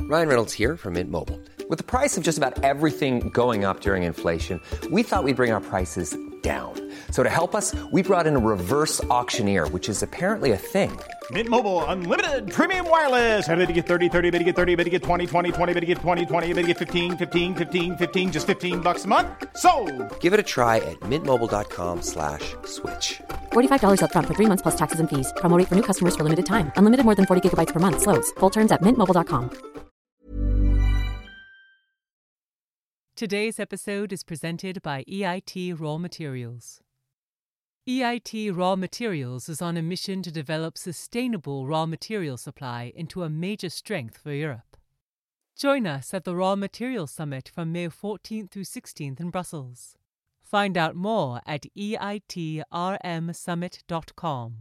Ryan Reynolds here from Mint Mobile. With the price of just about everything going up during inflation, we thought we'd bring our prices down. So to help us, we brought in a reverse auctioneer, which is apparently a thing. Mint Mobile Unlimited Premium Wireless. How to get 30, 30, bit to get 30, bit to get 20, 20, 20, bit to get 20, 20, bit to get 15, 15, 15, 15, just $15 a month? Sold! Give it a try at mintmobile.com/switch. $45 up front for 3 months plus taxes and fees. Promo rate for new customers for limited time. Unlimited more than 40 gigabytes per month. Slows full terms at mintmobile.com. Today's episode is presented by EIT Raw Materials. EIT Raw Materials is on a mission to develop sustainable raw material supply into a major strength for Europe. Join us at the Raw Materials Summit from May 14th through 16th in Brussels. Find out more at eitrmsummit.com.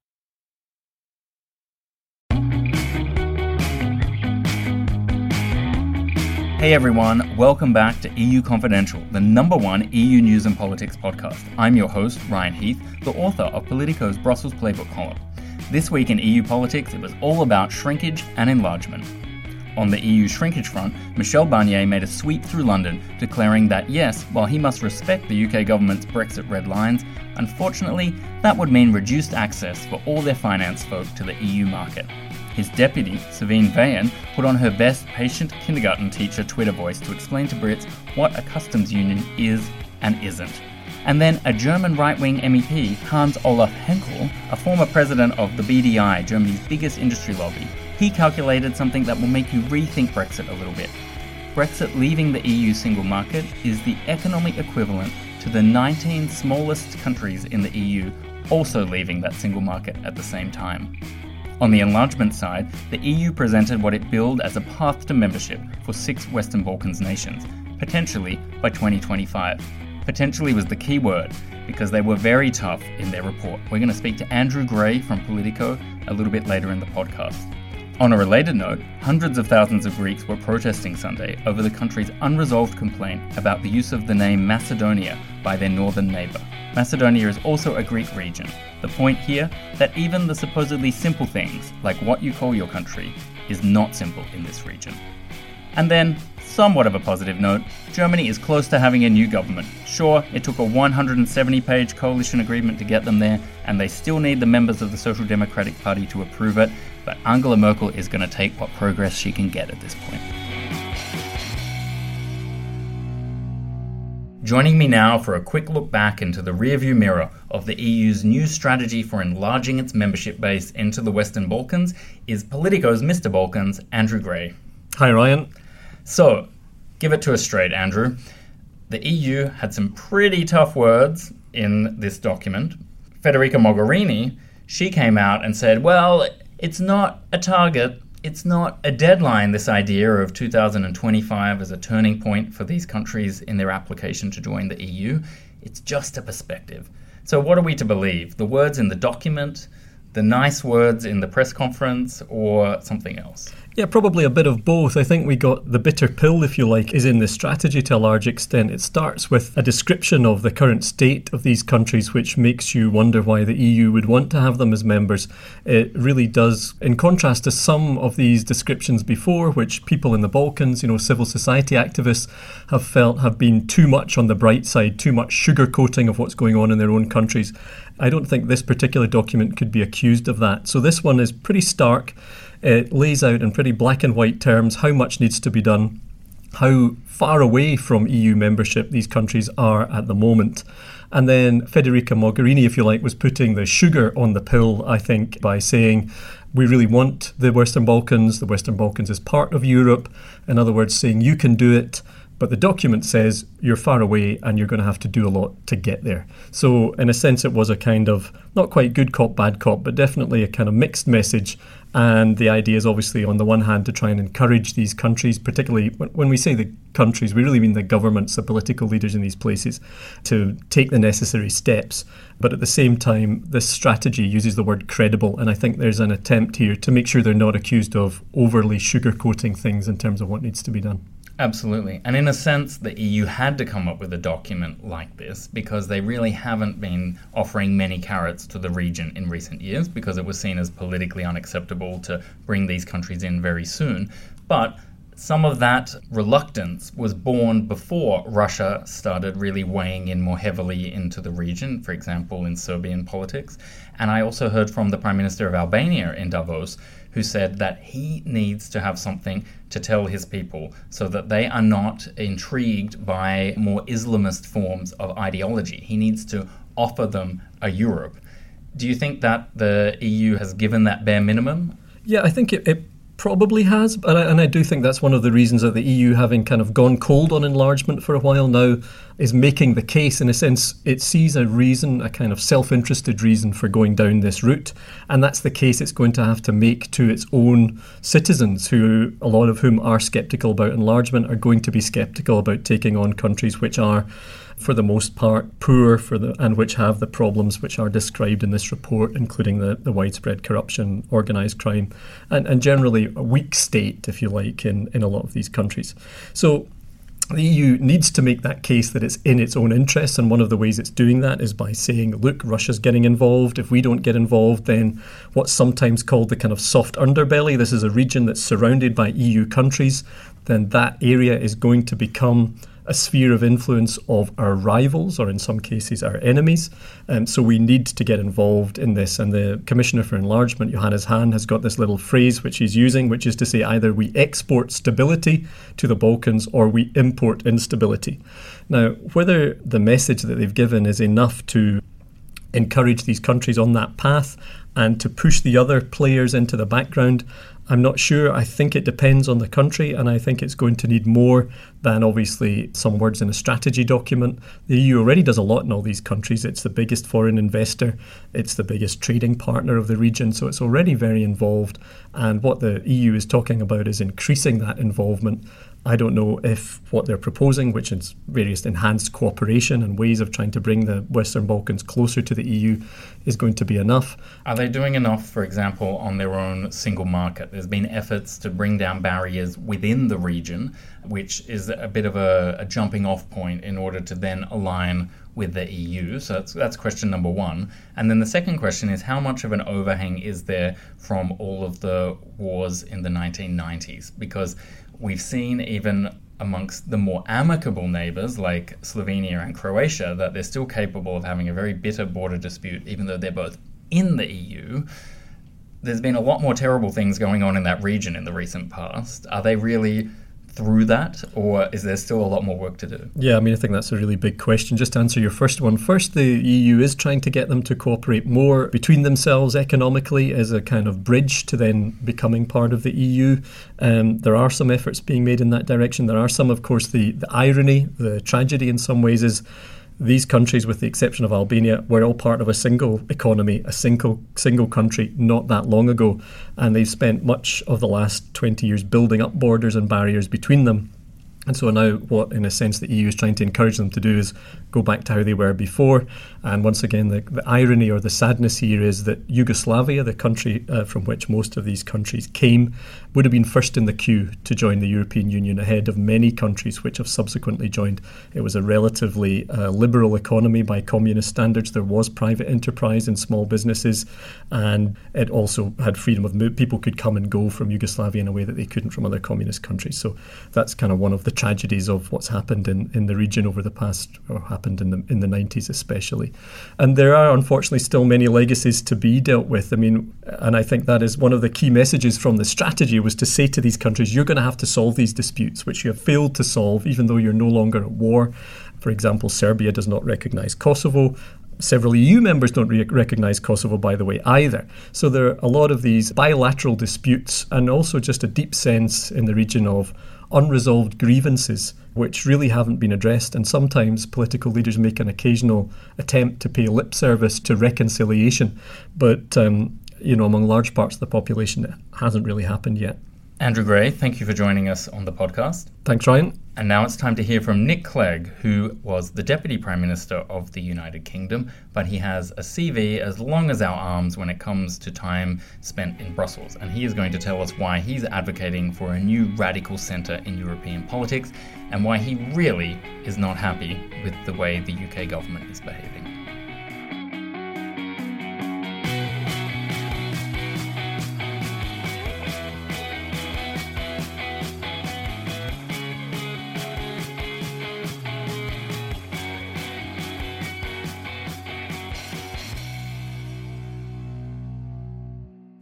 Hey everyone, welcome back to EU Confidential, the #1 EU news and politics podcast. I'm your host, Ryan Heath, the author of Politico's Brussels Playbook column. This week in EU politics, it was all about shrinkage and enlargement. On the EU shrinkage front, Michel Barnier made a sweep through London, declaring that yes, while he must respect the UK government's Brexit red lines, unfortunately, that would mean reduced access for all their finance folk to the EU market. His deputy, Sabine Veyen, put on her best patient kindergarten teacher Twitter voice to explain to Brits what a customs union is and isn't. And then a German right-wing MEP, Hans-Olaf Henkel, a former president of the BDI, Germany's biggest industry lobby, he calculated something that will make you rethink Brexit a little bit. Brexit leaving the EU single market is the economic equivalent to the 19 smallest countries in the EU also leaving that single market at the same time. On the enlargement side, the EU presented what it billed as a path to membership for 6 Western Balkans nations, potentially by 2025. Potentially was the key word, because they were very tough in their report. We're going to speak to Andrew Gray from Politico a little bit later in the podcast. On a related note, hundreds of thousands of Greeks were protesting Sunday over the country's unresolved complaint about the use of the name Macedonia by their northern neighbour. Macedonia is also a Greek region. The point here, that even the supposedly simple things, like what you call your country, is not simple in this region. And then, somewhat of a positive note, Germany is close to having a new government. Sure, it took a 170-page coalition agreement to get them there, and they still need the members of the Social Democratic Party to approve it, but Angela Merkel is going to take what progress she can get at this point. Joining me now for a quick look back into the rearview mirror of the EU's new strategy for enlarging its membership base into the Western Balkans is Politico's Mr. Balkans, Andrew Gray. Hi, Ryan. So, give it to us straight, Andrew. The EU had some pretty tough words in this document. Federica Mogherini, she came out and said, well, it's not a target, it's not a deadline, this idea of 2025 as a turning point for these countries in their application to join the EU. It's just a perspective. So what are we to believe? The words in the document, the nice words in the press conference, or something else? Yeah, probably a bit of both. I think we got the bitter pill, if you like, is in the strategy to a large extent. It starts with a description of the current state of these countries, which makes you wonder why the EU would want to have them as members. It really does, in contrast to some of these descriptions before, which people in the Balkans, civil society activists have felt have been too much on the bright side, too much sugarcoating of what's going on in their own countries. I don't think this particular document could be accused of that. So this one is pretty stark. It lays out in pretty black and white terms how much needs to be done, how far away from EU membership these countries are at the moment. And then Federica Mogherini, if you like, was putting the sugar on the pill, I think, by saying we really want the Western Balkans. The Western Balkans is part of Europe. In other words, saying you can do it. But the document says you're far away and you're going to have to do a lot to get there. So in a sense, it was a kind of, not quite good cop, bad cop, but definitely a kind of mixed message. And the idea is obviously, on the one hand, to try and encourage these countries, particularly when we say the countries, we really mean the governments, the political leaders in these places, to take the necessary steps. But at the same time, this strategy uses the word credible. And I think there's an attempt here to make sure they're not accused of overly sugarcoating things in terms of what needs to be done. Absolutely. And in a sense, the EU had to come up with a document like this because they really haven't been offering many carrots to the region in recent years because it was seen as politically unacceptable to bring these countries in very soon. But some of that reluctance was born before Russia started really weighing in more heavily into the region, for example, in Serbian politics. And I also heard from the Prime Minister of Albania in Davos, who said that he needs to have something to tell his people so that they are not intrigued by more Islamist forms of ideology. He needs to offer them a Europe. Do you think that the EU has given that bare minimum? Yeah, I think it probably has, and I do think that's one of the reasons that the EU, having kind of gone cold on enlargement for a while now, is making the case. In a sense, it sees a reason, a kind of self-interested reason for going down this route, and that's the case it's going to have to make to its own citizens, who, a lot of whom are sceptical about enlargement, are going to be sceptical about taking on countries which are, for the most part, poor and which have the problems which are described in this report, including the widespread corruption, organised crime, and generally a weak state, if you like, in a lot of these countries. So the EU needs to make that case that it's in its own interests, and one of the ways it's doing that is by saying, look, Russia's getting involved. If we don't get involved, then what's sometimes called the kind of soft underbelly, this is a region that's surrounded by EU countries, then that area is going to become a sphere of influence of our rivals, or in some cases our enemies. So we need to get involved in this. And the Commissioner for Enlargement, Johannes Hahn, has got this little phrase which he's using, which is to say either we export stability to the Balkans or we import instability. Now, whether the message that they've given is enough to encourage these countries on that path and to push the other players into the background, I'm not sure. I think it depends on the country, and I think it's going to need more than obviously some words in a strategy document. The EU already does a lot in all these countries. It's the biggest foreign investor. It's the biggest trading partner of the region, so it's already very involved. And what the EU is talking about is increasing that involvement. I don't know if what they're proposing, which is various enhanced cooperation and ways of trying to bring the Western Balkans closer to the EU, is going to be enough. Are they doing enough, for example, on their own single market? There's been efforts to bring down barriers within the region, which is a bit of a jumping off point in order to then align with the EU. So that's question number one. And then the second question is, how much of an overhang is there from all of the wars in the 1990s? Because we've seen even amongst the more amicable neighbours like Slovenia and Croatia that they're still capable of having a very bitter border dispute, even though they're both in the EU. There's been a lot more terrible things going on in that region in the recent past. Are they really through that, or is there still a lot more work to do? Yeah, I think that's a really big question. Just to answer your first one first, the EU is trying to get them to cooperate more between themselves economically as a kind of bridge to then becoming part of the EU. There are some efforts being made in that direction. There are some, of course, the irony, the tragedy in some ways is these countries, with the exception of Albania, were all part of a single economy, a single country not that long ago. And they've spent much of the last 20 years building up borders and barriers between them. And so now what, in a sense, the EU is trying to encourage them to do is go back to how they were before. And once again, the irony or the sadness here is that Yugoslavia, the country from which most of these countries came, would have been first in the queue to join the European Union ahead of many countries which have subsequently joined. It was a relatively liberal economy by communist standards. There was private enterprise and small businesses, and it also had freedom of move. People could come and go from Yugoslavia in a way that they couldn't from other communist countries. So that's kind of one of the tragedies of what's happened in the region over the past, or happened in the 90s especially. And there are unfortunately still many legacies to be dealt with. And I think that is one of the key messages from the strategy, was to say to these countries, you're going to have to solve these disputes, which you have failed to solve, even though you're no longer at war. For example, Serbia does not recognise Kosovo. Several EU members don't recognise Kosovo, by the way, either. So there are a lot of these bilateral disputes, and also just a deep sense in the region of unresolved grievances which really haven't been addressed, and sometimes political leaders make an occasional attempt to pay lip service to reconciliation, but among large parts of the population it hasn't really happened yet. Andrew Gray, thank you for joining us on the podcast. Thanks, Ryan. And now it's time to hear from Nick Clegg, who was the Deputy Prime Minister of the United Kingdom, but he has a CV as long as our arms when it comes to time spent in Brussels. And he is going to tell us why he's advocating for a new radical centre in European politics, and why he really is not happy with the way the UK government is behaving.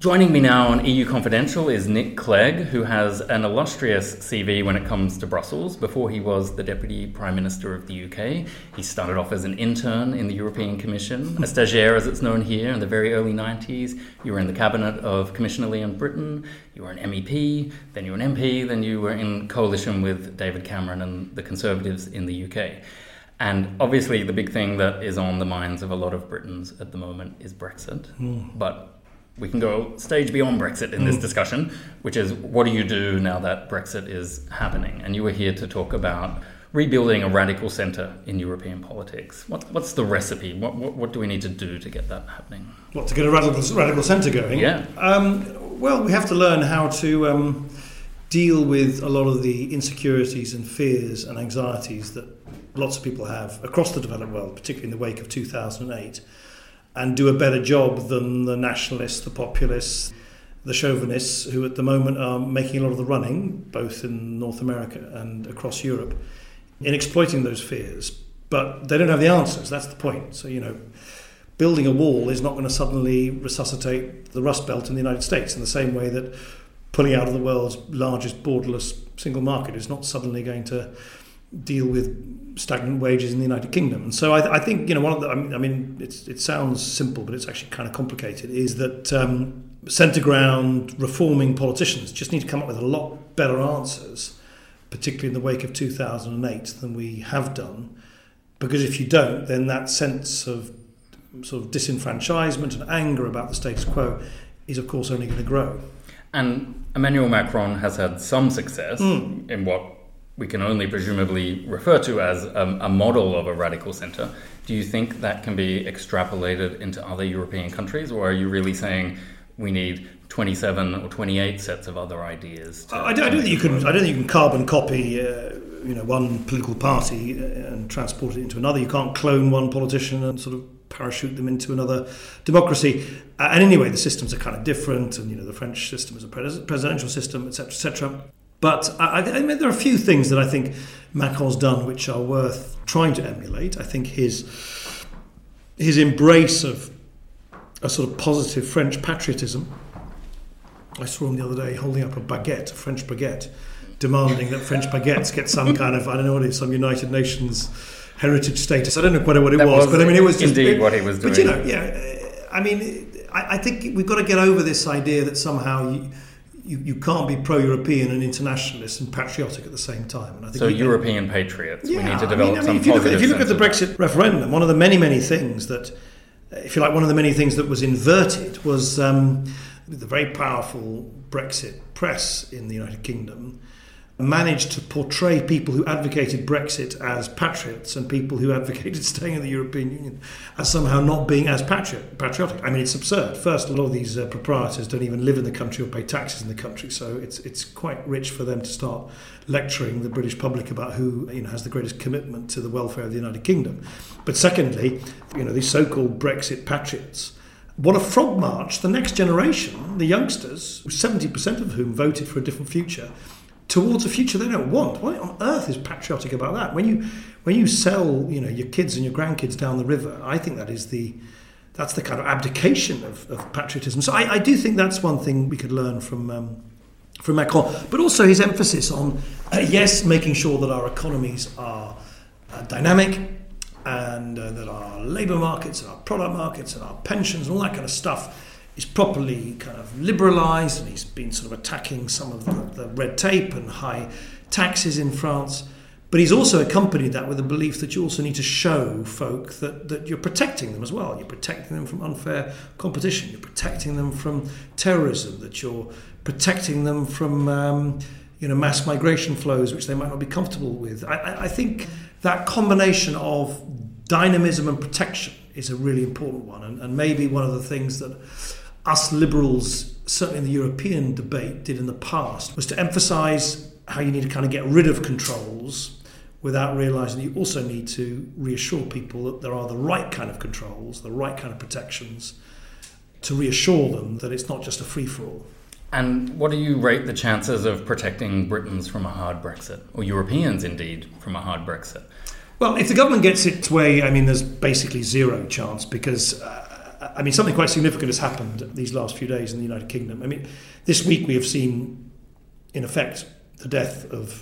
Joining me now on EU Confidential is Nick Clegg, who has an illustrious CV when it comes to Brussels. Before he was the Deputy Prime Minister of the UK, he started off as an intern in the European Commission, a stagiaire as it's known here in the very early 90s. You were in the cabinet of Commissioner Leon Britton, you were an MEP, then you were an MP, then you were in coalition with David Cameron and the Conservatives in the UK. And obviously the big thing that is on the minds of a lot of Britons at the moment is Brexit. But we can go a stage beyond Brexit in this discussion, which is what do you do now that Brexit is happening? And you were here to talk about rebuilding a radical centre in European politics. What's the recipe? What do we need to do to get that happening? What, to get a radical centre going? Yeah. Well, we have to learn how to deal with a lot of the insecurities and fears and anxieties that lots of people have across the developed world, particularly in the wake of 2008. And do a better job than the nationalists, the populists, the chauvinists, who at the moment are making a lot of the running, both in North America and across Europe, in exploiting those fears. But they don't have the answers, that's the point. So, building a wall is not going to suddenly resuscitate the Rust Belt in the United States in the same way that pulling out of the world's largest borderless single market is not suddenly going to deal with stagnant wages in the United Kingdom. And so I think, one of the, it sounds simple, but it's actually kind of complicated, is that centre ground reforming politicians just need to come up with a lot better answers, particularly in the wake of 2008, than we have done. Because if you don't, then that sense of sort of disenfranchisement and anger about the status quo is, of course, only going to grow. And Emmanuel Macron has had some success in what we can only presumably refer to as a model of a radical centre. Do you think that can be extrapolated into other European countries, or are you really saying we need 27 or 28 sets of other ideas? I don't think you can carbon copy one political party and transport it into another. You can't clone one politician and sort of parachute them into another democracy. And anyway, the systems are kind of different, and the French system is a presidential system, etc., etc. But I mean, there are a few things that I think Macron's done which are worth trying to emulate. I think his embrace of a sort of positive French patriotism. I saw him the other day holding up a French baguette, demanding that French baguettes get some kind of, some United Nations heritage status. I don't know quite what it was, but I mean, it was just indeed what he was doing. But I think we've got to get over this idea that somehow you can't be pro-European and internationalist and patriotic at the same time. And I think European patriots. Yeah, we need to develop some if you positive look at the Brexit referendum, one of the many things that, if you like, one of the many things that was inverted was the very powerful Brexit press in the United Kingdom managed to portray people who advocated Brexit as patriots and people who advocated staying in the European Union as somehow not being as patriotic. I mean, it's absurd. First, a lot of these proprietors don't even live in the country or pay taxes in the country, so it's quite rich for them to start lecturing the British public about who has the greatest commitment to the welfare of the United Kingdom. But secondly, these so-called Brexit patriots, what a frog march the next generation, the youngsters, 70% of whom voted for a different future, towards a future they don't want. What on earth is patriotic about that? When you sell your kids and your grandkids down the river, I think that's the kind of abdication of patriotism. So I do think that's one thing we could learn from Macron, but also his emphasis on making sure that our economies are dynamic, and that our labour markets and our product markets and our pensions and all that kind of stuff is properly kind of liberalised, and he's been sort of attacking some of the red tape and high taxes in France. But he's also accompanied that with the belief that you also need to show folk that you're protecting them as well. You're protecting them from unfair competition. You're protecting them from terrorism. That you're protecting them from mass migration flows, which they might not be comfortable with. I think that combination of dynamism and protection is a really important one, and maybe one of the things that us liberals, certainly in the European debate, did in the past was to emphasise how you need to kind of get rid of controls without realising that you also need to reassure people that there are the right kind of controls, the right kind of protections, to reassure them that it's not just a free-for-all. And what do you rate the chances of protecting Britons from a hard Brexit, or Europeans indeed from a hard Brexit? Well, if the government gets its way, I mean, there's basically zero chance, because I mean, something quite significant has happened these last few days in the United Kingdom. I mean, this week we have seen, in effect, the death of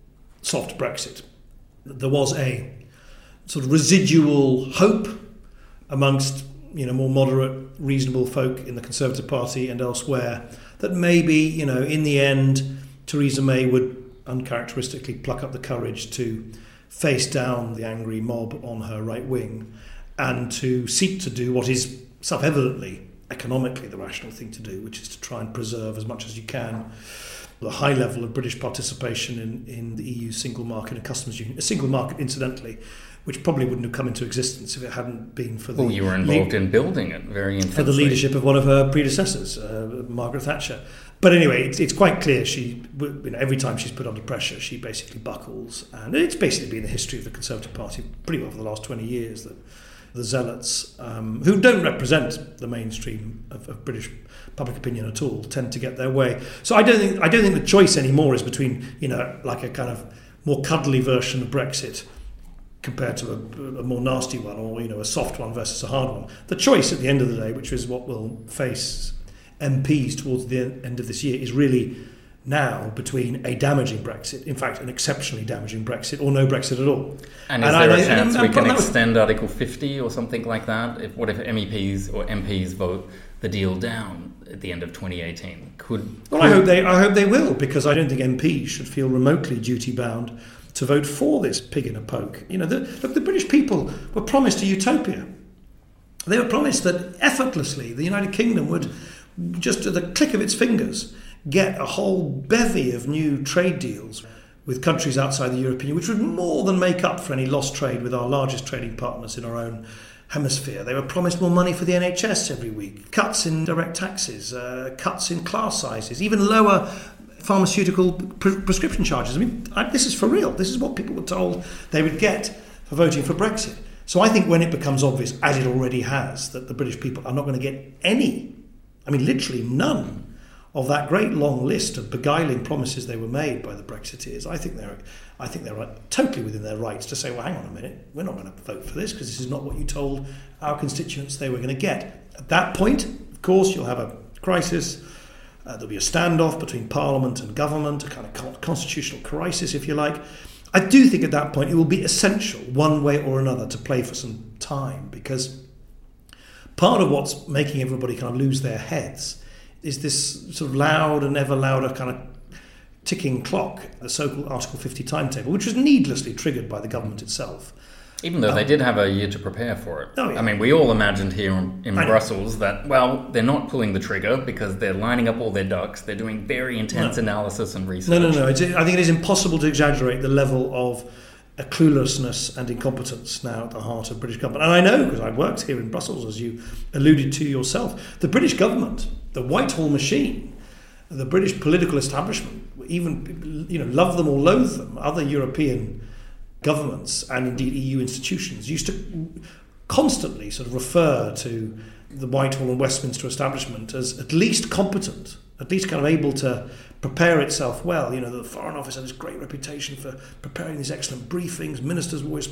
soft Brexit. There was a sort of residual hope amongst, more moderate, reasonable folk in the Conservative Party and elsewhere that maybe, in the end, Theresa May would uncharacteristically pluck up the courage to face down the angry mob on her right wing and to seek to do what is self-evidently economically the rational thing to do, which is to try and preserve as much as you can the high level of British participation in the EU single market and customs union. A single market, incidentally, which probably wouldn't have come into existence if it hadn't been for the... Well, you were involved in building it very intensely. For the leadership of one of her predecessors, Margaret Thatcher. But anyway, it's quite clear every time she's put under pressure, she basically buckles. And it's basically been the history of the Conservative Party pretty well for the last 20 years that the zealots, who don't represent the mainstream of British public opinion at all, tend to get their way. So I don't think the choice anymore is between, like a kind of more cuddly version of Brexit compared to a more nasty one, or a soft one versus a hard one. The choice at the end of the day, which is what will face MPs towards the end of this year, is really now between a damaging Brexit, in fact an exceptionally damaging Brexit, or no Brexit at all. And is there a chance we can extend Article 50 or something like that? What if MEPs or MPs vote the deal down at the end of 2018? I hope they will, because I don't think MPs should feel remotely duty bound to vote for this pig in a poke. The British people were promised a utopia. They were promised that effortlessly the United Kingdom would, just at the click of its fingers, get a whole bevy of new trade deals with countries outside the European Union, which would more than make up for any lost trade with our largest trading partners in our own hemisphere. They were promised more money for the NHS every week, cuts in direct taxes, cuts in class sizes, even lower pharmaceutical prescription charges. I mean, this is for real. This is what people were told they would get for voting for Brexit. So I think when it becomes obvious, as it already has, that the British people are not going to get any, literally none, of that great long list of beguiling promises they were made by the Brexiteers, I think they're totally within their rights to say, well, hang on a minute, we're not going to vote for this because this is not what you told our constituents they were going to get. At that point, of course, you'll have a crisis. There'll be a standoff between Parliament and government, a kind of constitutional crisis, if you like. I do think at that point it will be essential, one way or another, to play for some time, because part of what's making everybody kind of lose their heads is this sort of loud and ever louder kind of ticking clock, the so-called Article 50 timetable, which was needlessly triggered by the government itself. Even though they did have a year to prepare for it. Oh, yeah. I mean, we all imagined here in Brussels that, well, they're not pulling the trigger because they're lining up all their ducks. They're doing very intense analysis and research. No. I think it is impossible to exaggerate the level of cluelessness and incompetence now at the heart of British government. And I know, because I've worked here in Brussels, as you alluded to yourself, the British government, the Whitehall machine, the British political establishment, even, love them or loathe them, other European governments and indeed EU institutions used to constantly sort of refer to the Whitehall and Westminster establishment as at least competent, at least kind of able to prepare itself well. The Foreign Office had this great reputation for preparing these excellent briefings. Ministers were always,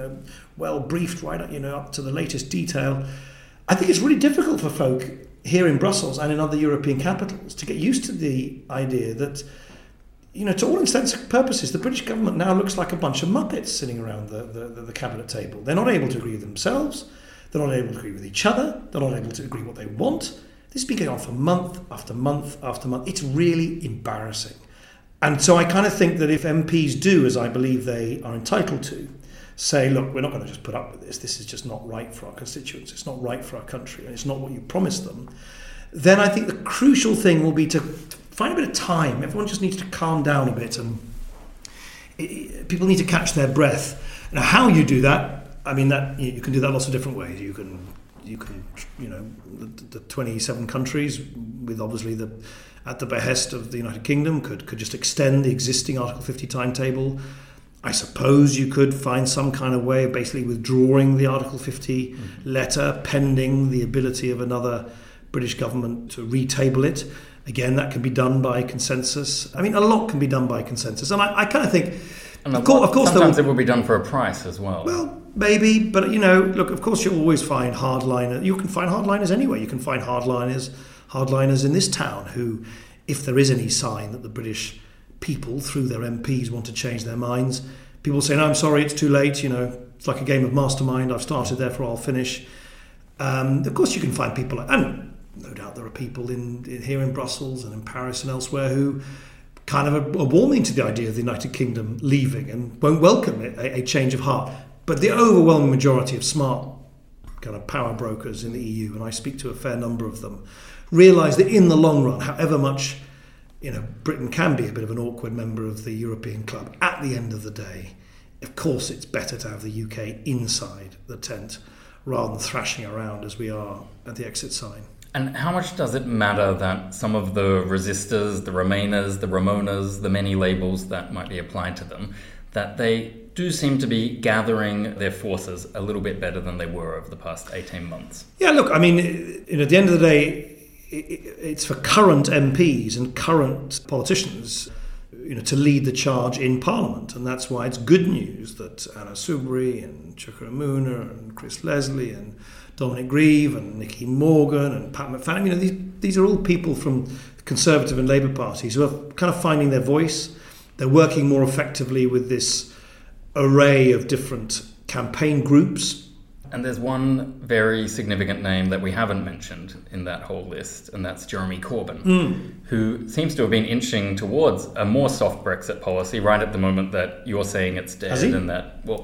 well briefed right up to the latest detail. I think it's really difficult for folk here in Brussels and in other European capitals to get used to the idea that, to all intents and purposes, the British government now looks like a bunch of Muppets sitting around the cabinet table. They're not able to agree with themselves. They're not able to agree with each other. They're not able to agree what they want. This has been going on for month after month after month. It's really embarrassing. And so I kind of think that if MPs do, as I believe they are entitled to, say, look, we're not going to just put up with this. This is just not right for our constituents. It's not right for our country. And it's not what you promised them. Then I think the crucial thing will be to find a bit of time. Everyone just needs to calm down a bit, and people need to catch their breath. Now, how you do that, that you can do that lots of different ways. You can the 27 countries, with obviously at the behest of the United Kingdom, could just extend the existing Article 50 timetable. I suppose you could find some kind of way of basically withdrawing the Article 50 letter pending the ability of another British government to retable it. Again, that can be done by consensus. I mean, a lot can be done by consensus. And I kind of think, And of course sometimes it will be done for a price as well. Well, maybe, but look, of course you'll always find hardliners. You can find hardliners anywhere. You can find hardliners in this town who, if there is any sign that the British people, through their MPs, want to change their minds, people say, no, I'm sorry, it's too late, it's like a game of mastermind, I've started, therefore I'll finish. Of course you can find people, and no doubt there are people here in Brussels and in Paris and elsewhere who kind of are warming to the idea of the United Kingdom leaving and won't welcome a change of heart. But the overwhelming majority of smart kind of power brokers in the EU, and I speak to a fair number of them, realise that in the long run, however much Britain can be a bit of an awkward member of the European club, at the end of the day, of course it's better to have the UK inside the tent rather than thrashing around as we are at the exit sign. And how much does it matter that some of the resistors, the remainers, the Ramonas, the many labels that might be applied to them, that they do seem to be gathering their forces a little bit better than they were over the past 18 months? Yeah, look, I mean, at the end of the day, it's for current MPs and current politicians to lead the charge in Parliament. And that's why it's good news that Anna Soubry and Chuka Umunna and Chris Leslie and Dominic Grieve and Nicky Morgan and Pat McFadden, these are all people from the Conservative and Labour parties who are kind of finding their voice. They're working more effectively with this array of different campaign groups. And there's one very significant name that we haven't mentioned in that whole list, and that's Jeremy Corbyn, who seems to have been inching towards a more soft Brexit policy right at the moment that you're saying it's dead. Has he? And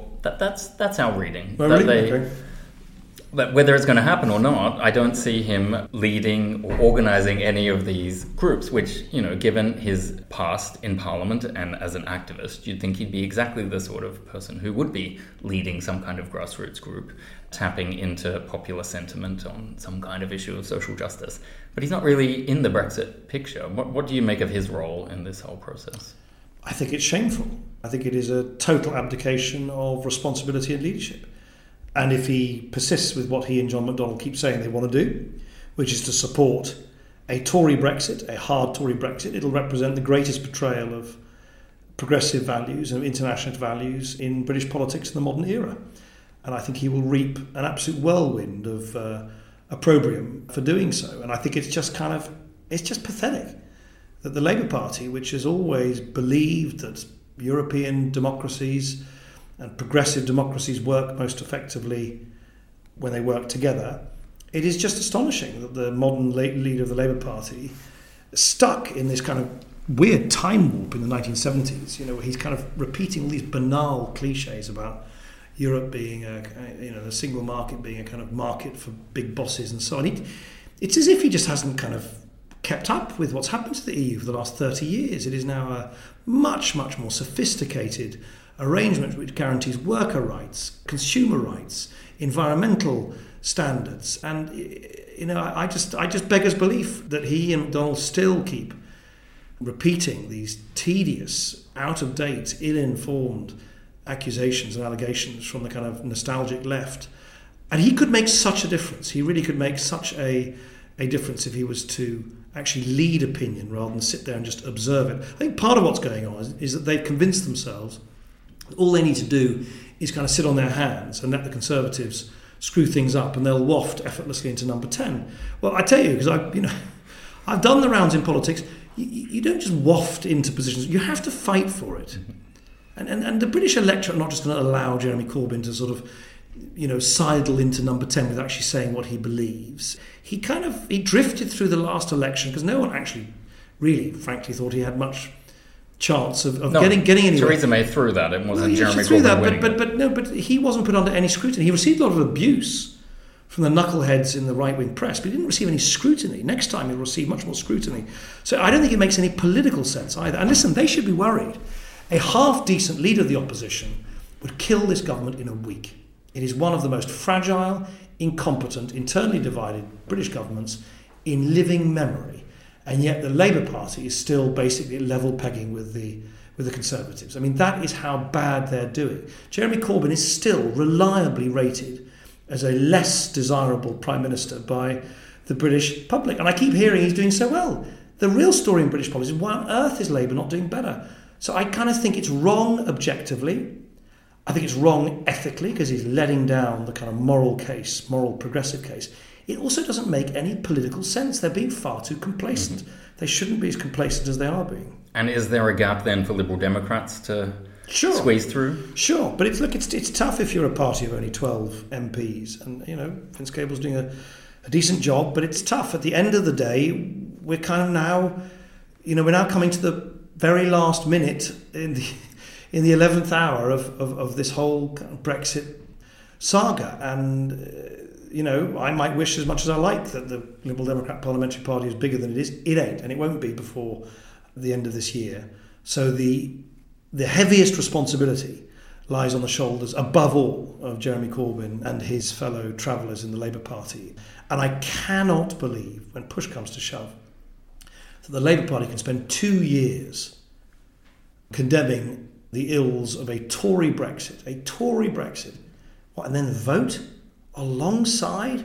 that's our reading. Oh, really? Okay. But whether it's going to happen or not, I don't see him leading or organising any of these groups, which, given his past in Parliament and as an activist, you'd think he'd be exactly the sort of person who would be leading some kind of grassroots group, tapping into popular sentiment on some kind of issue of social justice. But he's not really in the Brexit picture. What do you make of his role in this whole process? I think it's shameful. I think it is a total abdication of responsibility and leadership. And if he persists with what he and John McDonnell keep saying they want to do, which is to support a Tory Brexit, a hard Tory Brexit, it'll represent the greatest betrayal of progressive values and internationalist values in British politics in the modern era. And I think he will reap an absolute whirlwind of opprobrium for doing so. And I think it's just pathetic that the Labour Party, which has always believed that European democracies and progressive democracies work most effectively when they work together, it is just astonishing that the modern leader of the Labour Party stuck in this kind of weird time warp in the 1970s, where he's kind of repeating all these banal cliches about Europe being a single market being a kind of market for big bosses and so on. It's as if he just hasn't kind of kept up with what's happened to the EU for the last 30 years. It is now a much, much more sophisticated arrangement which guarantees worker rights, consumer rights, environmental standards. And I just beggars belief that he and McDonnell still keep repeating these tedious, out-of-date, ill-informed accusations and allegations from the kind of nostalgic left. And he could make such a difference. He really could make such a difference if he was to actually lead opinion rather than sit there and just observe it. I think part of what's going on is that they've convinced themselves all they need to do is kind of sit on their hands and let the Conservatives screw things up and they'll waft effortlessly into number 10. Well, I tell you, because I've done the rounds in politics, you don't just waft into positions, you have to fight for it. And the British electorate are not just going to allow Jeremy Corbyn to sort of, sidle into number 10 without actually saying what he believes. He drifted through the last election because no one actually really, frankly, thought he had much chance of getting anywhere. Theresa May threw that. It wasn't Jeremy Corbyn winning. But he wasn't put under any scrutiny. He received a lot of abuse from the knuckleheads in the right-wing press, but he didn't receive any scrutiny. Next time he'll receive much more scrutiny. So I don't think it makes any political sense either. And listen, they should be worried. A half-decent leader of the opposition would kill this government in a week. It is one of the most fragile, incompetent, internally divided British governments in living memory. And yet the Labour Party is still basically level pegging with the Conservatives. I mean, that is how bad they're doing. Jeremy Corbyn is still reliably rated as a less desirable Prime Minister by the British public. And I keep hearing he's doing so well. The real story in British politics is why on earth is Labour not doing better? So I kind of think it's wrong objectively. I think it's wrong ethically because he's letting down the kind of moral progressive case. It also doesn't make any political sense. They're being far too complacent. They shouldn't be as complacent as they are being. And is there a gap then for Liberal Democrats to squeeze through? Sure, but it's tough if you're a party of only 12 MPs. And, Vince Cable's doing a decent job, but it's tough. At the end of the day, we're kind of now, we're now coming to the very last minute in the 11th hour of this whole Brexit saga. And, I might wish as much as I like that the Liberal Democrat Parliamentary Party is bigger than it is. It ain't, and it won't be before the end of this year. So the heaviest responsibility lies on the shoulders, above all, of Jeremy Corbyn and his fellow travellers in the Labour Party. And I cannot believe, when push comes to shove, that the Labour Party can spend 2 years condemning the ills of a Tory Brexit, and then vote alongside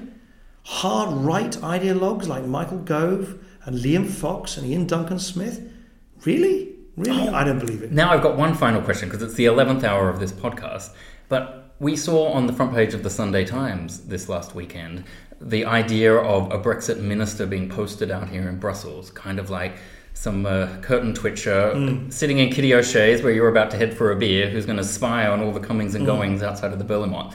hard right ideologues like Michael Gove and Liam Fox and Ian Duncan Smith. Really? I don't believe it. Now I've got one final question, because it's the 11th hour of this podcast. But we saw on the front page of the Sunday Times this last weekend the idea of a Brexit minister being posted out here in Brussels, kind of like some curtain twitcher sitting in Kitty O'Shea's where you're about to head for a beer, who's going to spy on all the comings and goings outside of the Belmont.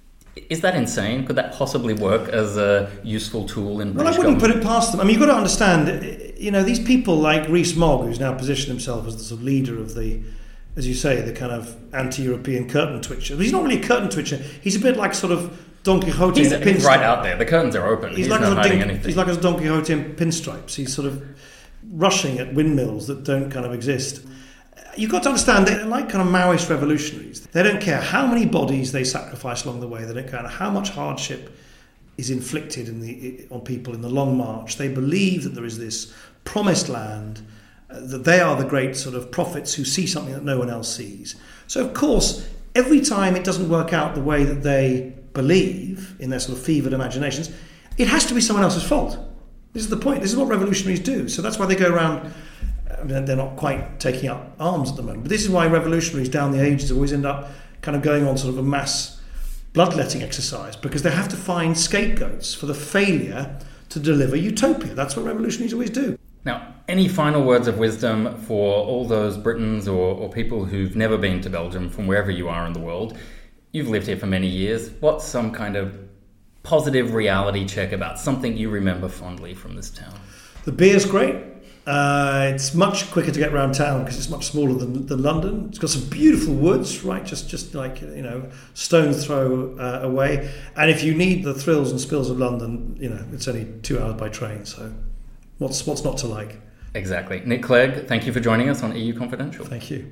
Is that insane? Could that possibly work as a useful tool in British Well, I wouldn't government? put it past them. I mean, you've got to understand, these people like Rees-Mogg, who's now positioned himself as the sort of leader of the, as you say, the kind of anti-European curtain twitcher. But he's not really a curtain twitcher. He's a bit like sort of Don Quixote in a pinstripe. He's right out there. The curtains are open. He's not hiding anything. He's like a Don Quixote in pinstripes. He's sort of rushing at windmills that don't kind of exist. You've got to understand, they're like kind of Maoist revolutionaries. They don't care how many bodies they sacrifice along the way. They don't care how much hardship is inflicted on people in the long march. They believe that there is this promised land, that they are the great sort of prophets who see something that no one else sees. So, of course, every time it doesn't work out the way that they believe in their sort of fevered imaginations, it has to be someone else's fault. This is the point. This is what revolutionaries do. So that's why they go around. I mean, they're not quite taking up arms at the moment, but this is why revolutionaries down the ages always end up kind of going on sort of a mass bloodletting exercise, because they have to find scapegoats for the failure to deliver utopia. That's what revolutionaries always do. Now, any final words of wisdom for all those Britons or people who've never been to Belgium from wherever you are in the world? You've lived here for many years. What's some kind of positive reality check about something you remember fondly from this town? The beer's great. It's much quicker to get around town because it's much smaller than London. It's got some beautiful woods, right? Just like, stone's throw away. And if you need the thrills and spills of London, it's only 2 hours by train. So what's not to like? Exactly. Nick Clegg, thank you for joining us on EU Confidential. Thank you.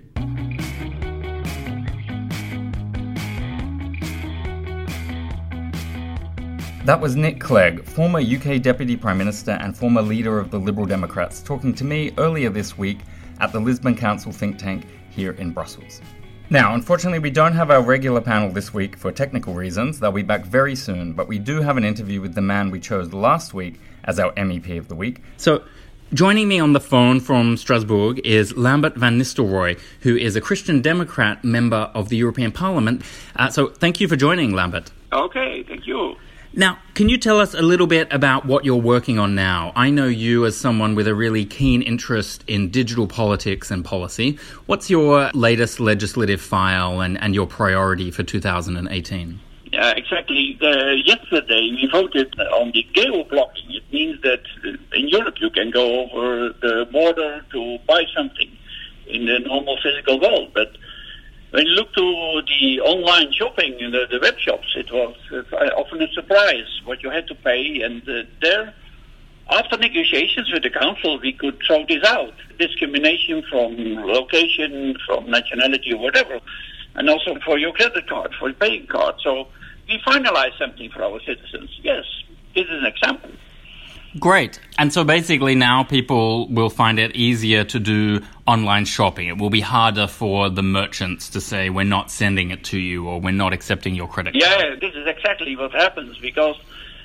That was Nick Clegg, former UK Deputy Prime Minister and former leader of the Liberal Democrats, talking to me earlier this week at the Lisbon Council think tank here in Brussels. Now, unfortunately, we don't have our regular panel this week for technical reasons. They'll be back very soon, but we do have an interview with the man we chose last week as our MEP of the week. So, joining me on the phone from Strasbourg is Lambert van Nistelrooy, who is a Christian Democrat member of the European Parliament. So, thank you for joining, Lambert. Okay, thank you. Now, can you tell us a little bit about what you're working on now? I know you as someone with a really keen interest in digital politics and policy. What's your latest legislative file and your priority for 2018? Yeah, exactly. Yesterday we voted on the geo-blocking. It means that in Europe you can go over the border to buy something in the normal physical world. But when you look to the online shopping, the web shops, it was often a surprise what you had to pay. And there, after negotiations with the council, we could throw this out. Discrimination from location, from nationality or whatever, and also for your credit card, for your paying card. So we finalized something for our citizens. Yes, this is an example. Great. And so basically now people will find it easier to do online shopping. It will be harder for the merchants to say, we're not sending it to you or we're not accepting your credit card. Yeah, this is exactly what happens, because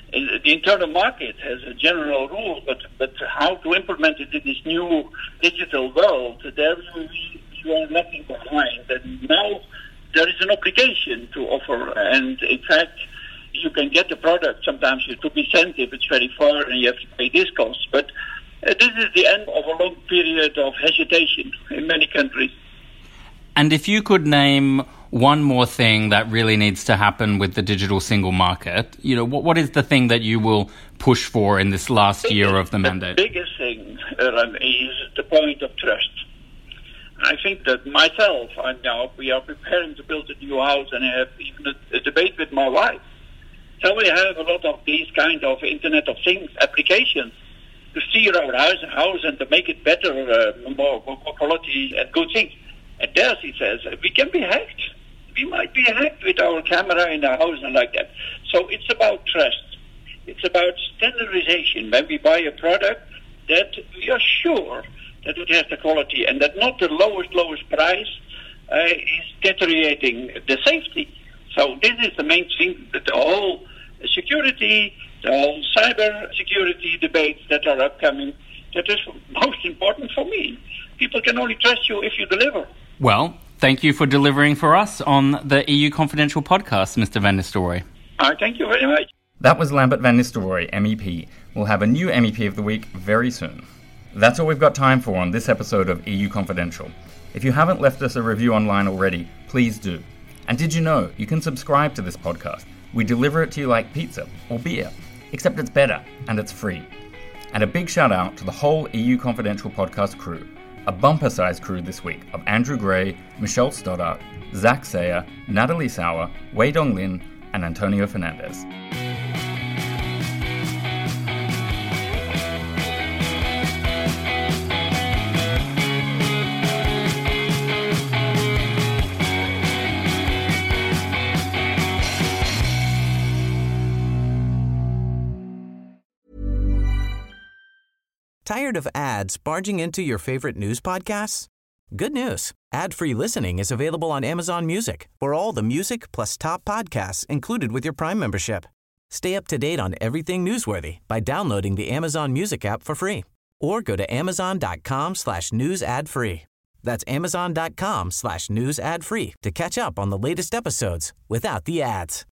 The internal market has a general rule, but how to implement it in this new digital world, there you are lagging behind. And now there is an obligation to offer, and in fact, you can get the product. Sometimes you have to be sent if it's very far and you have to pay this cost. But this is the end of a long period of hesitation in many countries. And if you could name one more thing that really needs to happen with the digital single market, what is the thing that you will push for in this last year of the mandate? The biggest thing is the point of trust. I think that myself, we are preparing to build a new house, and I have even a debate with my wife. So we have a lot of these kind of Internet of Things applications to steer our house and to make it better, more quality and good things. And there she says, we can be hacked. We might be hacked with our camera in the house and like that. So it's about trust. It's about standardization. When we buy a product, that we are sure that it has the quality and that not the lowest price is deteriorating the safety. So this is the main thing, that the whole security, the whole cyber security debates that are upcoming, that is most important for me. People can only trust you if you deliver. Well, thank you for delivering for us on the EU Confidential podcast, Mr. Van Nistelrooy. Thank you very much. That was Lambert Van Nistelrooy, MEP. We'll have a new MEP of the week very soon. That's all we've got time for on this episode of EU Confidential. If you haven't left us a review online already, please do. And did you know you can subscribe to this podcast? We deliver it to you like pizza or beer, except it's better and it's free. And a big shout out to the whole EU Confidential podcast crew, a bumper-sized crew this week of Andrew Gray, Michelle Stoddart, Zach Sayer, Natalie Sauer, Wei Dong Lin, and Antonio Fernandez. Tired of ads barging into your favorite news podcasts? Good news. Ad-free listening is available on Amazon Music for all the music plus top podcasts included with your Prime membership. Stay up to date on everything newsworthy by downloading the Amazon Music app for free or go to amazon.com/news ad free. That's amazon.com/news ad free to catch up on the latest episodes without the ads.